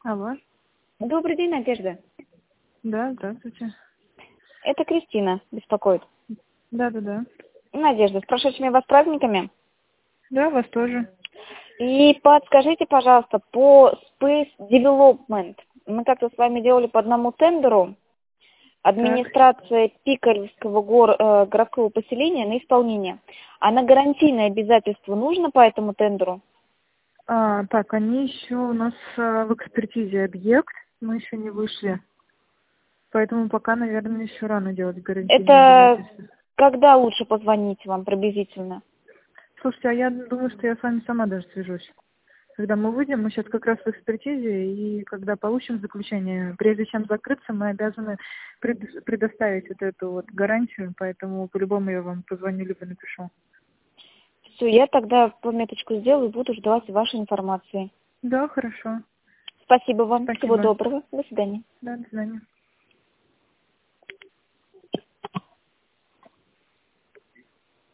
Алло. Добрый день, Надежда. Да, здравствуйте. Это Кристина беспокоит. Да. Надежда, с прошедшими вас праздниками. Да, вас тоже. И подскажите, пожалуйста, по Space Development. Мы как-то с вами делали по одному тендеру Так. администрация Пикаревского городского поселения на исполнение. А на гарантийное обязательство нужно по этому тендеру? Так, они еще у нас в экспертизе объект. Мы еще не вышли. Поэтому пока, наверное, еще рано делать гарантийные Это обязательства. когда лучше позвонить вам приблизительно? Слушайте, а я думаю, что я с вами сама даже свяжусь. Когда мы выйдем, мы сейчас как раз в экспертизе, и когда получим заключение, прежде чем закрыться, мы обязаны предоставить вот эту вот гарантию, поэтому по-любому я вам позвоню либо напишу. Все, я тогда пометочку сделаю и буду ждать вашей информации. Да, хорошо. Спасибо вам. Всего Спасибо. доброго. До свидания. Да, до свидания.